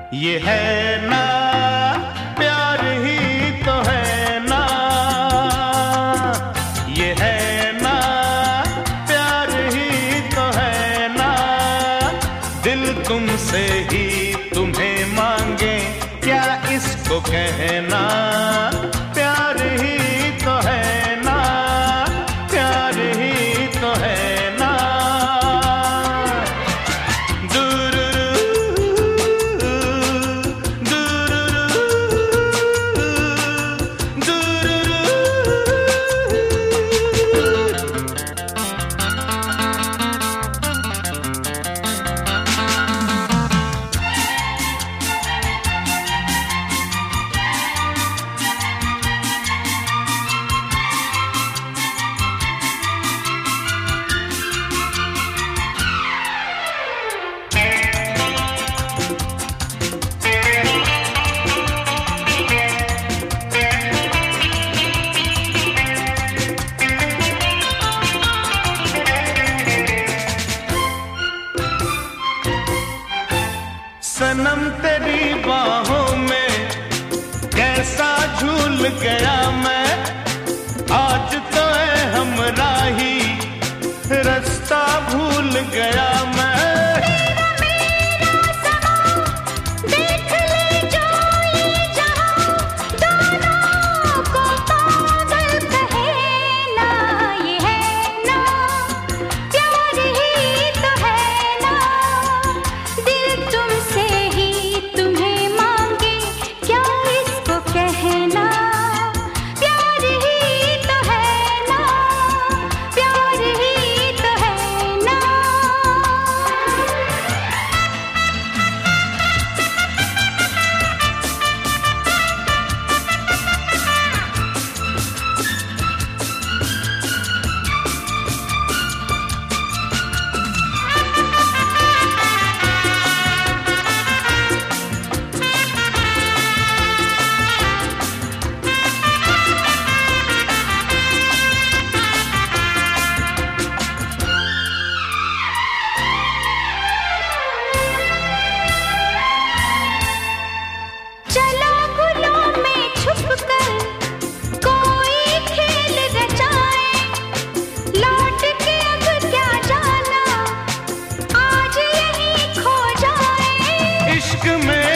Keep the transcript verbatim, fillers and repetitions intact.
ये है ना प्यार ही तो है ना, ये है ना प्यार ही तो है ना। दिल तुमसे ही तुम्हें मांगे, क्या इसको कहना। प्यार ही तो है ना, प्यार ही तो है ना। सनम तेरी बाहों में कैसा झूल गया मैं, आज तो है हमराही रास्ता भूल गया मैं। इश्क में